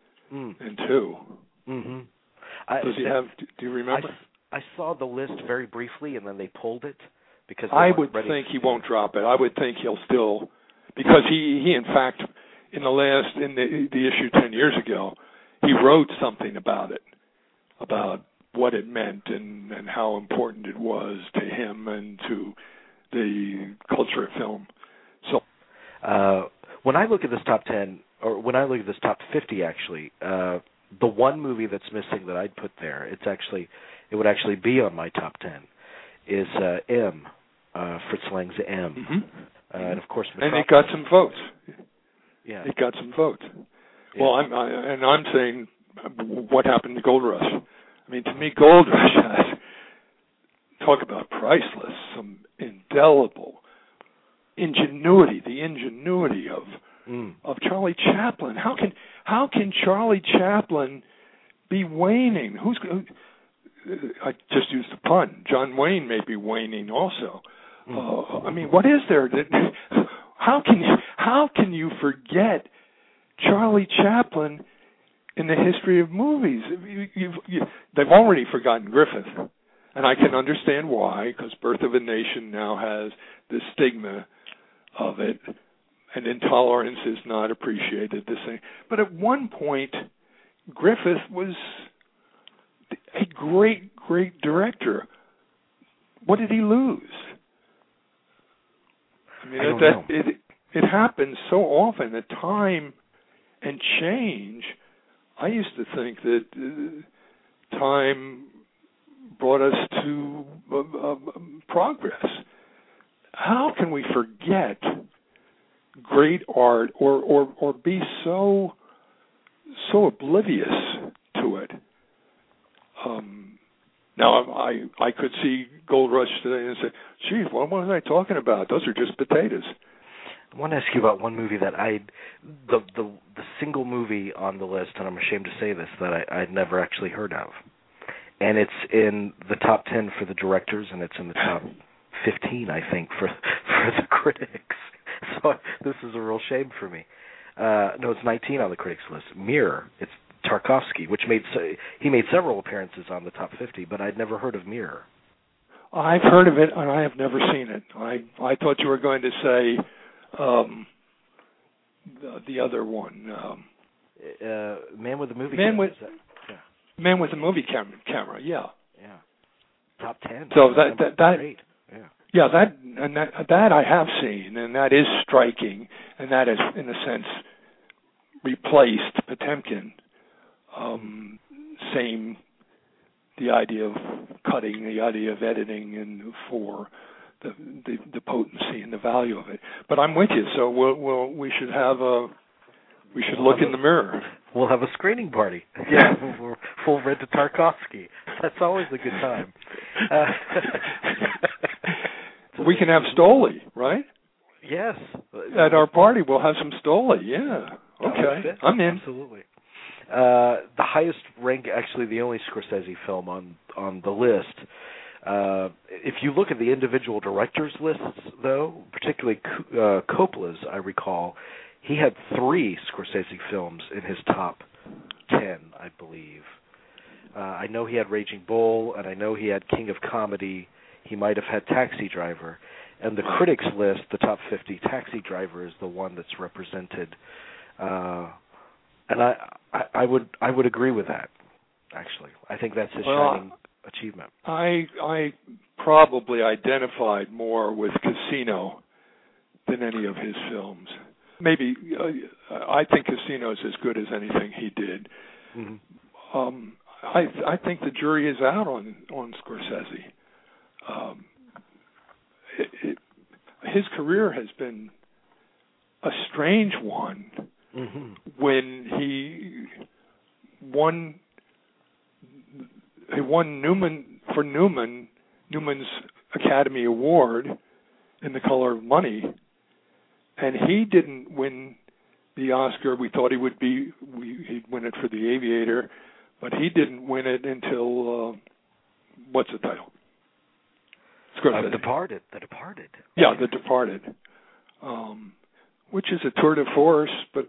Mm-hmm. Does he have? Do you remember? I saw the list very briefly, and then they pulled it because I would think he won't drop it. I would think he'll still, because he in fact in the issue 10 years ago, he wrote something about it, about what it meant and how important it was to him and to the culture of film. So when I look at this top 10, or when I look at this top 50, actually, the one movie that's missing that I'd put there, it would actually be on my top 10, is M, Fritz Lang's M. Mm-hmm. And of course, and it got some votes. Yeah, it got some votes. Yeah. Well, I'm saying, what happened to Gold Rush? I mean, to me, Gold Rush has, talk about priceless, some indelible ingenuity, the ingenuity of Charlie Chaplin. How can Charlie Chaplin be waning? I just used a pun. John Wayne may be waning also. I mean, what is there that? How can you forget Charlie Chaplin in the history of movies? They've already forgotten Griffith, and I can understand why, because Birth of a Nation now has the stigma of it, and intolerance is not appreciated the same. But at one point, Griffith was a great, great director. What did he lose? I mean, it happens so often that time and change. I used to think that time brought us to progress. How can we forget great art or be so oblivious to it? Now I could see Gold Rush today and say, "Gee, what was I talking about? Those are just potatoes." I want to ask you about one movie that the single movie on the list, and I'm ashamed to say this, that I'd never actually heard of. And it's in the top 10 for the directors, and it's in the top 15, I think, for the critics. So this is a real shame for me. No, it's 19 on the critics list. Mirror. It's Tarkovsky, which he made several appearances on the top 50, but I'd never heard of Mirror. I've heard of it, and I have never seen it. I thought you were going to say the other one. Man with a Movie Man Camera. Man with a Movie Camera. Yeah. Yeah. Top 10. So that great. Yeah. Yeah, that I have seen, and that is striking, and that is, in a sense, replaced Potemkin. Same, the idea of cutting, the idea of editing, and for the potency and the value of it. But I'm with you. So we should look in the mirror. We'll have a screening party. Yeah, we'll rent a Tarkovsky. That's always a good time. We can have Stoli, right? Yes. At our party, we'll have some Stoli. Yeah. Okay. I'm in. Absolutely. The highest rank, actually, the only Scorsese film on the list. If you look at the individual directors' lists, though, particularly Coppola's, I recall, he had 3 Scorsese films in his top 10, I believe. I know he had Raging Bull, and I know he had King of Comedy. He might have had Taxi Driver. And the critics' list, the top 50, Taxi Driver is the one that's represented. And I would agree with that, actually. I think that's his shining achievement. I probably identified more with Casino than any of his films. Maybe I think Casino is as good as anything he did. Mm-hmm. I think the jury is out on Scorsese. His career has been a strange one. Mm-hmm. When he won Newman's Academy Award in The Color of Money, and he didn't win the Oscar. We thought he would be. He'd win it for The Aviator, but he didn't win it until what's the title? The Departed. Yeah, The Departed. Which is a tour de force, but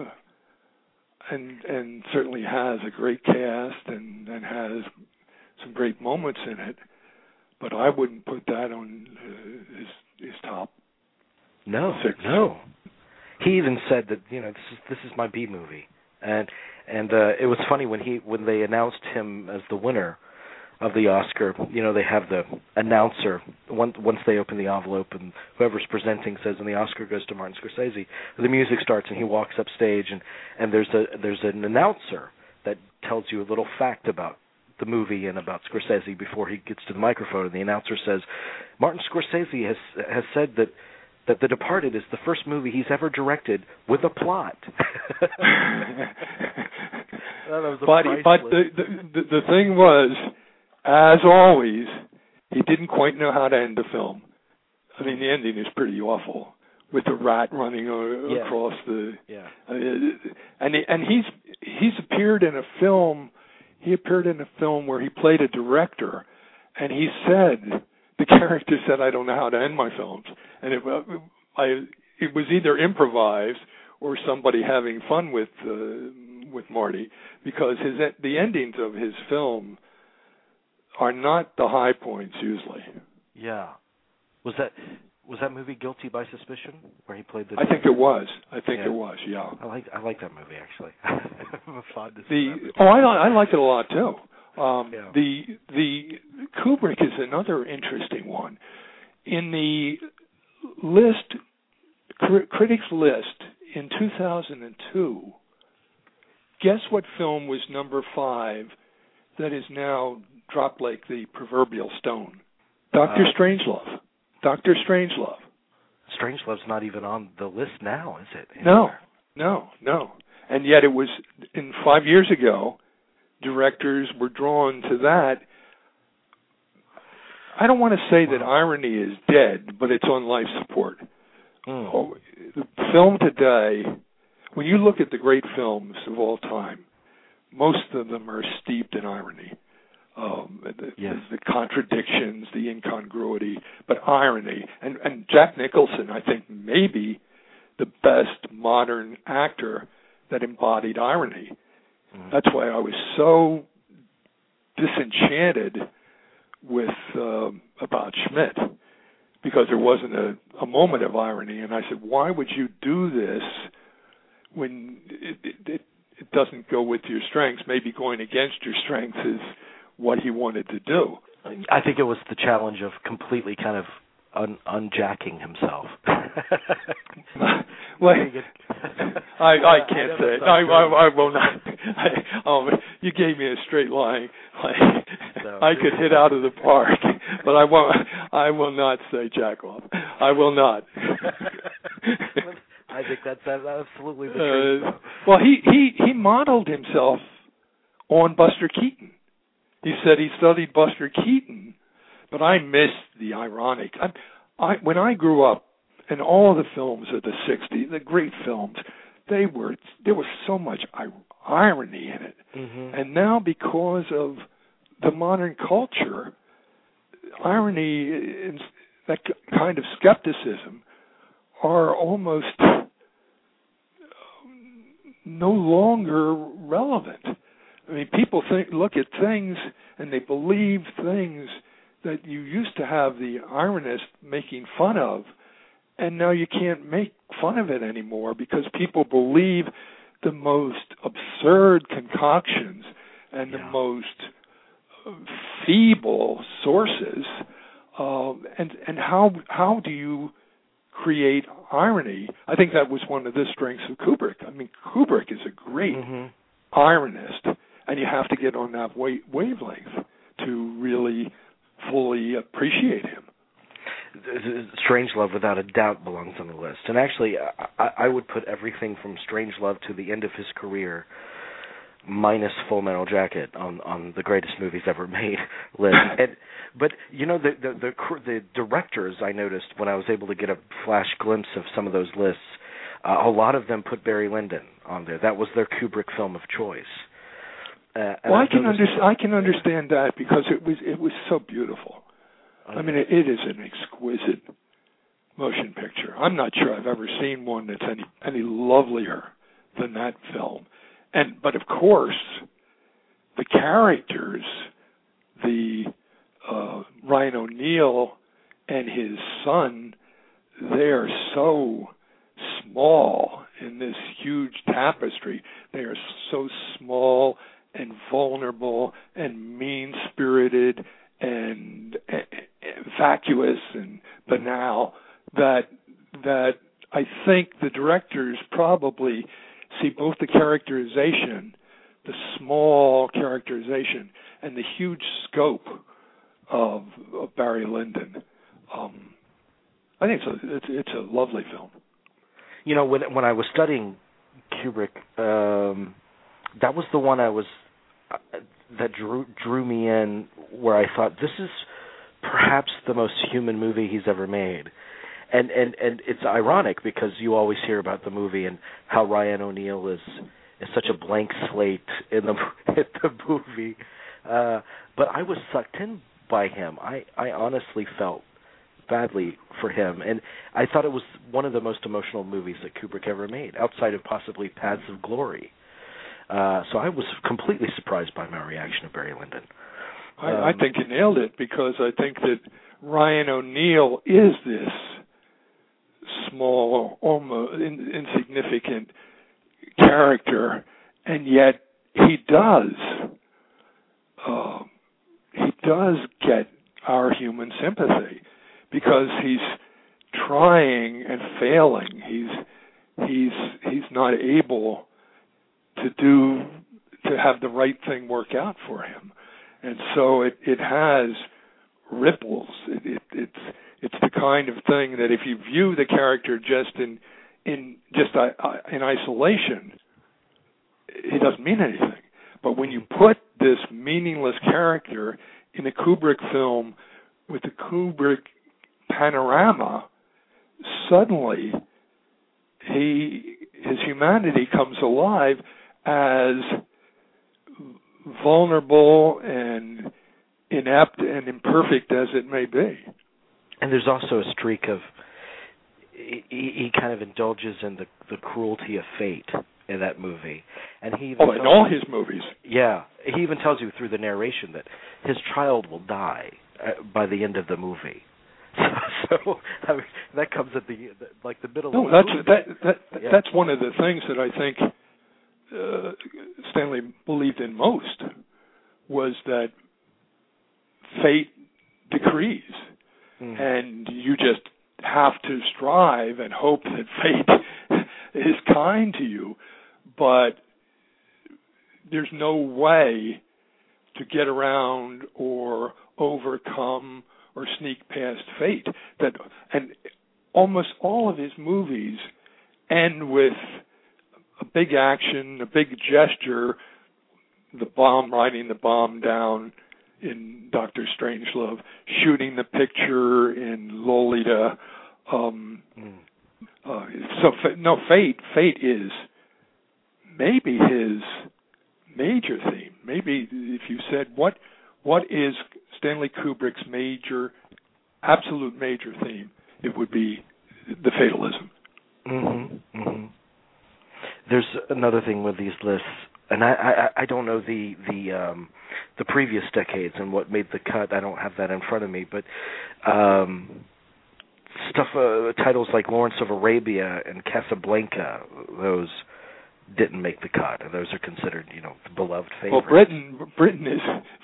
and certainly has a great cast and has some great moments in it. But I wouldn't put that on his top. No. He even said that this is my B movie, and it was funny when they announced him as the winner of the Oscar. They have the announcer once they open the envelope, and whoever's presenting says, "And the Oscar goes to Martin Scorsese." The music starts, and he walks up stage, and there's an announcer that tells you a little fact about the movie and about Scorsese before he gets to the microphone. And the announcer says, "Martin Scorsese has said that The Departed is the first movie he's ever directed with a plot." But the thing was, as always, he didn't quite know how to end the film. I mean, the ending is pretty awful, with the rat running across the. Yeah. And he's appeared in a film. He appeared in a film where he played a director, and he said, the character said, "I don't know how to end my films," and it was either improvised or somebody having fun with Marty, because the endings of his film are not the high points usually. Yeah. Was that movie Guilty by Suspicion, where he played the... I think it was. Yeah. I like that movie, actually. I'm fond of I liked it a lot, too. The Kubrick is another interesting one. In the critics list in 2002, guess what film was number 5 that is now dropped like the proverbial stone? Dr. Strangelove. Dr. Strangelove. Strangelove's not even on the list now, is it? No. And yet it was, 5 years ago, directors were drawn to that. I don't want to say that irony is dead, but it's on life support. The film today, when you look at the great films of all time, most of them are steeped in irony. The contradictions, the incongruity, but irony. And Jack Nicholson, I think, may be the best modern actor that embodied irony. That's why I was so disenchanted with about Schmidt, because there wasn't a moment of irony. And I said, why would you do this when it doesn't go with your strengths? Maybe going against your strengths is what he wanted to do. I think it was the challenge of completely kind of unjacking himself. Well, I can't say it. I will not. You gave me a straight line. I could hit out of the park, but I won't. I will not say jack off. I will not. I think that's absolutely the truth. Well, he modeled himself on Buster Keaton. He said he studied Buster Keaton, but I missed the ironic. When I grew up, and all the films of the '60s, the great films, there was so much irony in it. Mm-hmm. And now, because of the modern culture, irony and that kind of skepticism are almost no longer relevant. I mean, people look at things and they believe things that you used to have the ironist making fun of, and now you can't make fun of it anymore because people believe the most absurd concoctions and the most feeble sources. And how do you create irony? I think that was one of the strengths of Kubrick. I mean, Kubrick is a great ironist, and you have to get on that wavelength to really fully appreciate him. Strangelove, without a doubt, belongs on the list. And actually, I would put everything from Strangelove to the end of his career, minus Full Metal Jacket, on the greatest movies ever made list. But you know, the directors, I noticed when I was able to get a flash glimpse of some of those lists, a lot of them put Barry Lyndon on there. That was their Kubrick film of choice. Well, I can understand that because it was so beautiful. I mean, it is an exquisite motion picture. I'm not sure I've ever seen one that's any lovelier than that film. But of course, the characters, the Ryan O'Neal and his son, they are so small in this huge tapestry. They are so small and vulnerable and mean-spirited and vacuous and banal that I think the directors probably see both the characterization, the small characterization, and the huge scope of Barry Lyndon. I think it's a lovely film. You know, when I was studying Kubrick, that was the one that drew me in, where I thought, this is perhaps the most human movie he's ever made. And it's ironic because you always hear about the movie and how Ryan O'Neal is such a blank slate in the movie. But I was sucked in by him. I honestly felt badly for him, and I thought it was one of the most emotional movies that Kubrick ever made, outside of possibly Paths of Glory. So I was completely surprised by my reaction to Barry Lyndon. I think you nailed it, because I think that Ryan O'Neal is this small, almost insignificant character, and yet he does get our human sympathy, because he's trying and failing. He's not able to have the right thing work out for him, and so it has ripples. It's the kind of thing that if you view the character just in isolation, it doesn't mean anything. But when you put this meaningless character in a Kubrick film with the Kubrick panorama, suddenly his humanity comes alive, as vulnerable and inept and imperfect as it may be. And there's also a streak of, he kind of indulges in the cruelty of fate in that movie, and he in all his movies. Yeah, he even tells you through the narration that his child will die by the end of the movie. So I mean, that comes at the middle. No, of the movie. That's one of the things that I think Stanley believed in most, was that fate decrees, and you just have to strive and hope that fate is kind to you, but there's no way to get around or overcome or sneak past fate. And almost all of his movies end with a big action, a big gesture, the bomb, riding the bomb down in Dr. Strangelove, shooting the picture in Lolita. Fate is maybe his major theme. Maybe if you said what is Stanley Kubrick's absolute major theme, it would be the fatalism. There's another thing with these lists, and I don't know the previous decades and what made the cut. I don't have that in front of me, but titles like Lawrence of Arabia and Casablanca, those didn't make the cut, and those are considered, the beloved favorites. Well, Britain is.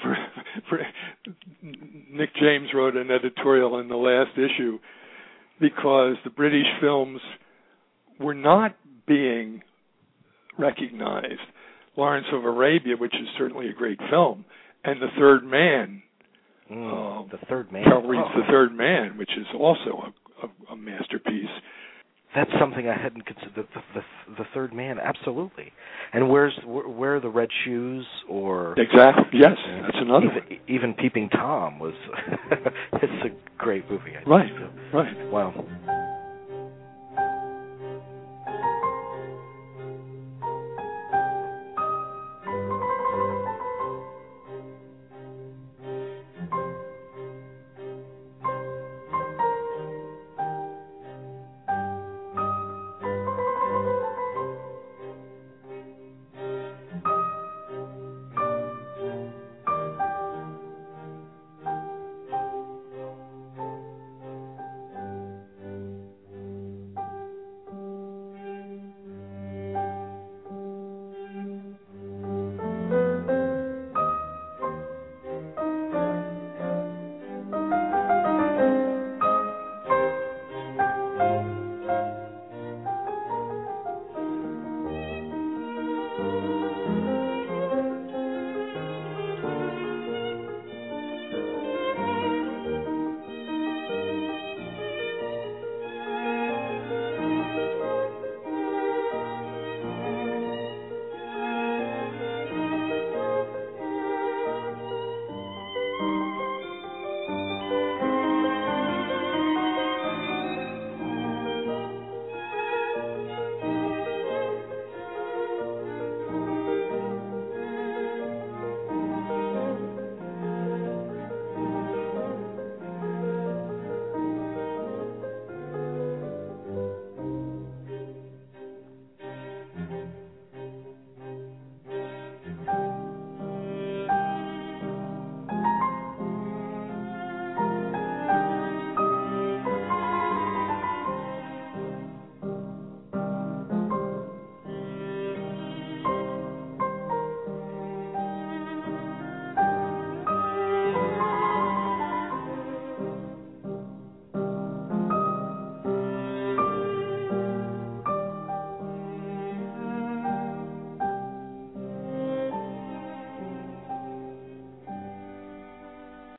Nick James wrote an editorial in the last issue because the British films were not being recognized. Lawrence of Arabia, which is certainly a great film, and The Third Man. The Third Man. Carol Reed's The Third Man, which is also a masterpiece. That's something I hadn't considered. The Third Man, absolutely. And where are the Red Shoes? Or exactly, yes, that's another even Peeping Tom was. It's a great movie. Right. Wow.